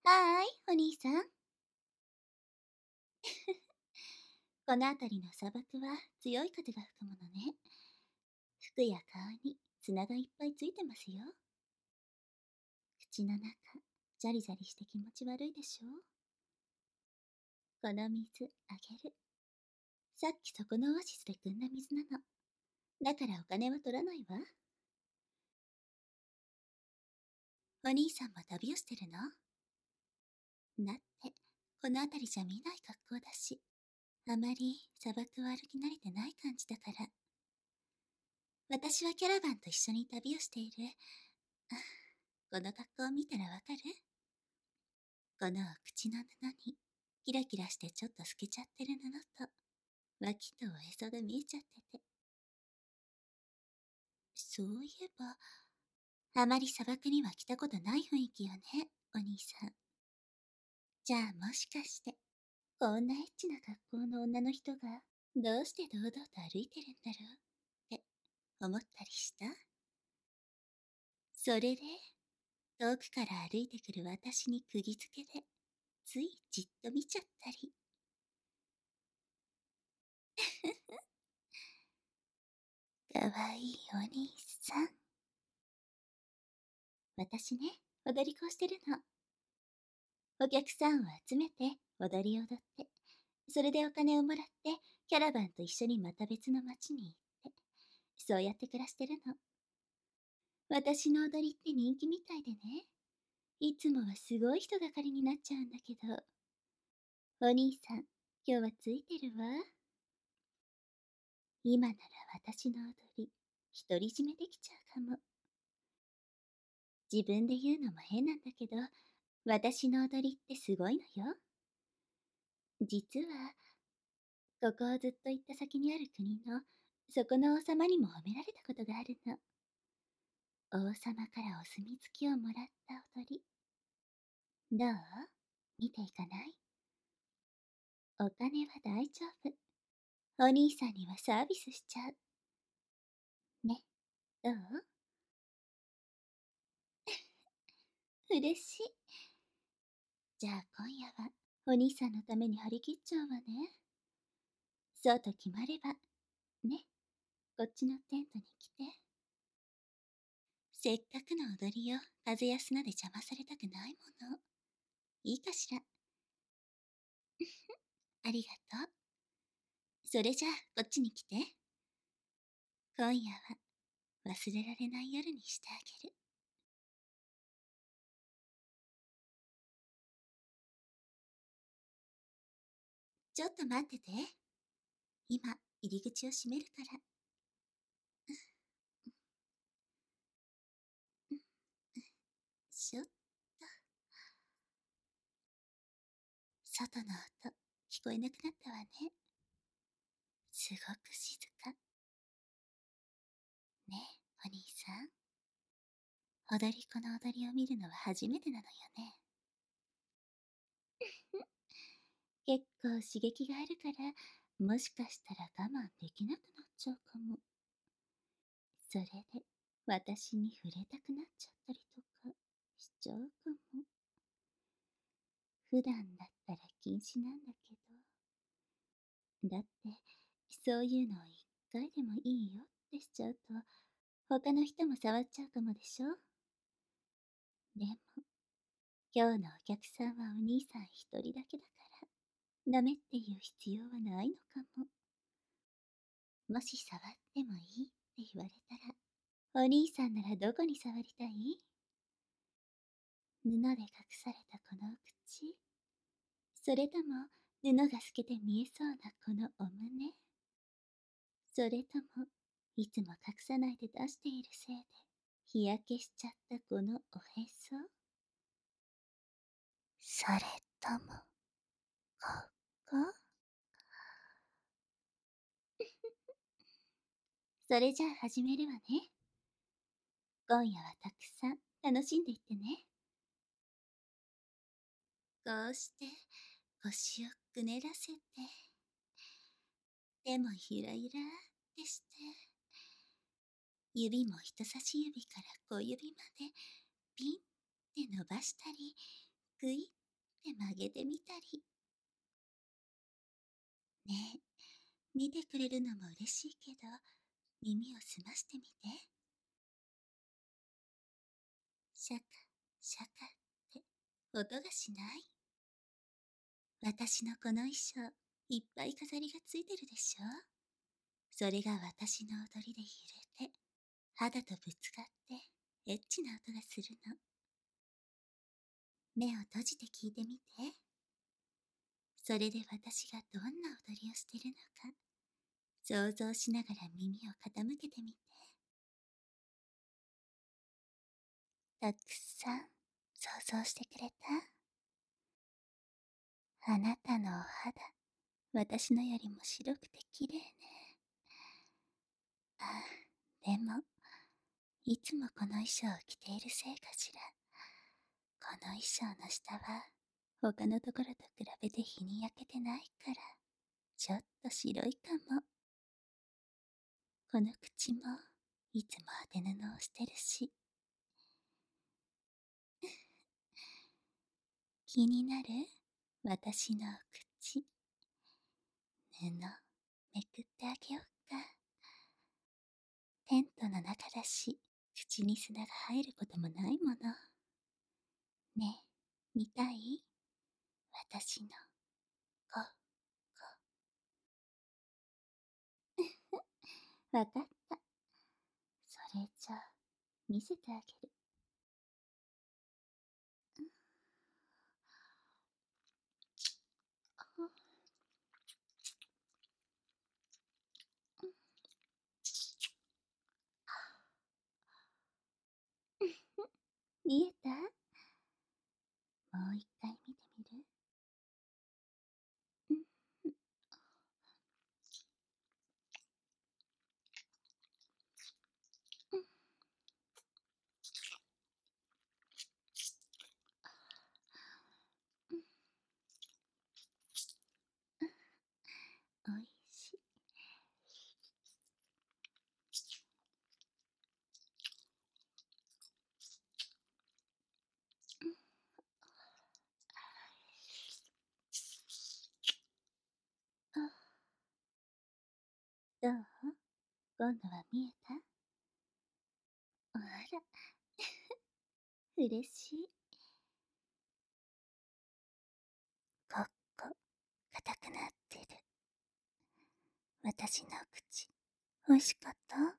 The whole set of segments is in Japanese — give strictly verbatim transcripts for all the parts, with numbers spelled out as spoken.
はーい、お兄さん。この辺りの砂漠は強い風が吹くものね。服や顔に砂がいっぱいついてますよ。口の中、ジャリジャリして気持ち悪いでしょ。この水、あげる。さっきそこのオアシスで汲んだ水なの。だからお金は取らないわ。お兄さんも旅をしてるの？だって、この辺りじゃ見ない格好だし。あまり砂漠を歩き慣れてない感じだから。私はキャラバンと一緒に旅をしている。この格好を見たらわかる？この口の布に、キラキラしてちょっと透けちゃってる布と、脇とおへそが見えちゃってて。そういえば、あまり砂漠には来たことない雰囲気よね、お兄さん。じゃあもしかして、こんなエッチな格好の女の人が、どうして堂々と歩いてるんだろう、って思ったりした？それで、遠くから歩いてくる私に釘付けで、ついじっと見ちゃったり。かわいいお兄さん。私ね、踊り子をしてるの。お客さんを集めて、踊り踊って、それでお金をもらって、キャラバンと一緒にまた別の町に行って、そうやって暮らしてるの。私の踊りって人気みたいでね。いつもはすごい人だかりになっちゃうんだけど。お兄さん、今日はついてるわ。今なら私の踊り、独り占めできちゃうかも。自分で言うのも変なんだけど、私の踊りってすごいのよ。実は、ここをずっと行った先にある国の、そこの王様にも褒められたことがあるの。王様からお墨付きをもらった踊り。どう？見ていかない？お金は大丈夫。お兄さんにはサービスしちゃう。ね、どう？嬉しい。じゃあ今夜は、お兄さんのために張り切っちゃうわね。そうと決まれば、ね、こっちのテントに来て。せっかくの踊りを風や砂で邪魔されたくないもの。いいかしら？ありがとう。それじゃあ、こっちに来て。今夜は忘れられない夜にしてあげる。ちょっと待ってて。今、入り口を閉めるから。しょっと。外の音、聞こえなくなったわね。すごく静か。ねえ、お兄さん。踊り子の踊りを見るのは初めてなのよね。結構刺激があるから、もしかしたら我慢できなくなっちゃうかも。それで、私に触れたくなっちゃったりとかしちゃうかも。普段だったら禁止なんだけど。だって、そういうのを一回でもいいよってしちゃうと、他の人も触っちゃうかもでしょ？でも、今日のお客さんはお兄さん一人だけだから、ダメっていう必要はないのかも。もし触ってもいいって言われたら、お兄さんならどこに触りたい？布で隠されたこの口？それとも、布が透けて見えそうなこのお胸？それとも、いつも隠さないで出しているせいで、日焼けしちゃったこのおへそ？それとも、ここ？それじゃあ始めるわね。今夜はたくさん楽しんでいってね。こうして腰をくねらせて、手もゆらゆらってして、指も人差し指から小指までピンって伸ばしたり、 くいって曲げてみたり。ねえ、見てくれるのも嬉しいけど、耳を澄ましてみて。シャカ、シャカって音がしない？私のこの衣装、いっぱい飾りがついてるでしょ？それが私の踊りで揺れて、肌とぶつかって、エッチな音がするの。目を閉じて聞いてみて。それで私がどんな踊りをしてるのか、想像しながら耳を傾けてみて。たくさん想像してくれた？あなたのお肌、私のよりも白くて綺麗ね。ああ、でも、いつもこの衣装を着ているせいかしら。この衣装の下は、他のところと比べて日に焼けてないから、ちょっと白いかも。この口も、いつも当て布をしてるし。気になる？私の口。布、めくってあげよっか。テントの中だし、口に砂が入ることもないもの。ねえ、見たい？私の、こ、こ。わかった。それじゃあ、見せてあげる。見えた？もう一回見てみる？うん。おいしい。どう？今度は見えた？あら、嬉しい。ここ、硬くなってる。私の口、美味しかった？ね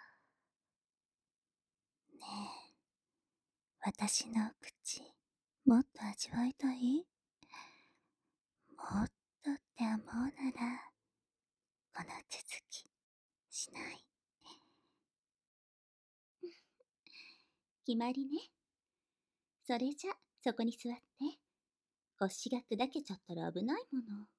え、私の口、もっと味わいたい？もっとって思うなら、この続き、しない？決まりね。それじゃ、そこに座って。腰が砕けちゃったら危ないもの。